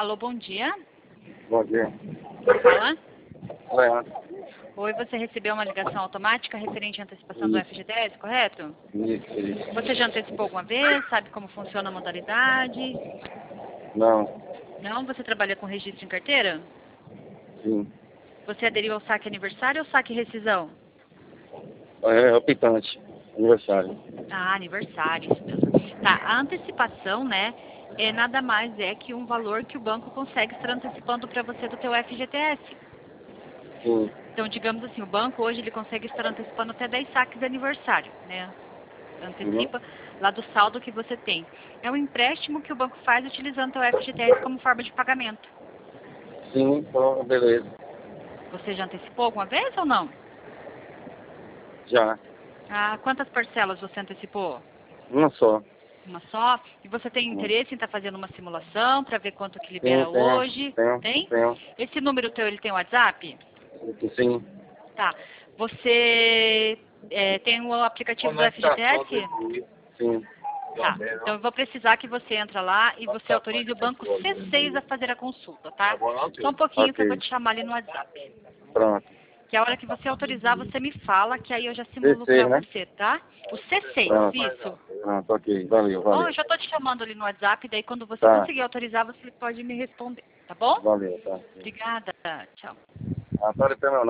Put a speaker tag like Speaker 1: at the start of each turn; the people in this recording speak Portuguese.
Speaker 1: Alô, bom dia.
Speaker 2: Bom dia.
Speaker 1: Quem fala?
Speaker 2: Leandro.
Speaker 1: Oi, você recebeu uma ligação automática referente à antecipação do FGTS, correto?
Speaker 2: Isso.
Speaker 1: Você já antecipou alguma vez? Sabe como funciona a modalidade?
Speaker 2: Não.
Speaker 1: Não? Você trabalha com registro em carteira?
Speaker 2: Sim.
Speaker 1: Você aderiu ao saque aniversário ou saque rescisão?
Speaker 2: É optante. Aniversário.
Speaker 1: Ah, aniversário, isso mesmo. Tá, a antecipação, né, nada mais é que um valor que o banco consegue estar antecipando para você do teu FGTS.
Speaker 2: Sim.
Speaker 1: Então, digamos assim, o banco hoje ele consegue estar antecipando até 10 saques de aniversário, né? Antecipa lá do saldo que você tem. É um empréstimo que o banco faz utilizando o FGTS como forma de pagamento.
Speaker 2: Sim, então, beleza.
Speaker 1: Você já antecipou alguma vez ou não?
Speaker 2: Já.
Speaker 1: Ah, quantas parcelas você antecipou?
Speaker 2: Uma só.
Speaker 1: Uma só? E você tem
Speaker 2: Sim.
Speaker 1: interesse em estar fazendo uma simulação para ver quanto que
Speaker 2: Sim,
Speaker 1: libera hoje? Tem?
Speaker 2: tenho.
Speaker 1: Esse número teu, ele tem WhatsApp?
Speaker 2: Sim.
Speaker 1: Tá. Você tem o aplicativo do FGTS?
Speaker 2: Sim.
Speaker 1: Tá. Então eu vou precisar que você entra lá e você autorize o banco C6 a fazer a consulta, tá? Só um pouquinho que eu vou
Speaker 2: Ok.
Speaker 1: te chamar ali no WhatsApp.
Speaker 2: Pronto.
Speaker 1: Que a hora que você autorizar, você me fala, que aí eu já simulo
Speaker 2: C6,
Speaker 1: pra
Speaker 2: né?
Speaker 1: você, tá? O C6,
Speaker 2: Pronto.
Speaker 1: isso.
Speaker 2: Pronto, ok. Valeu,
Speaker 1: Bom, eu
Speaker 2: valeu.
Speaker 1: já tô te chamando ali no WhatsApp, daí quando você
Speaker 2: Tá.
Speaker 1: conseguir autorizar, você pode me responder, tá bom?
Speaker 2: Valeu, tá.
Speaker 1: Obrigada. Tchau.
Speaker 2: Antônio tem meu nome.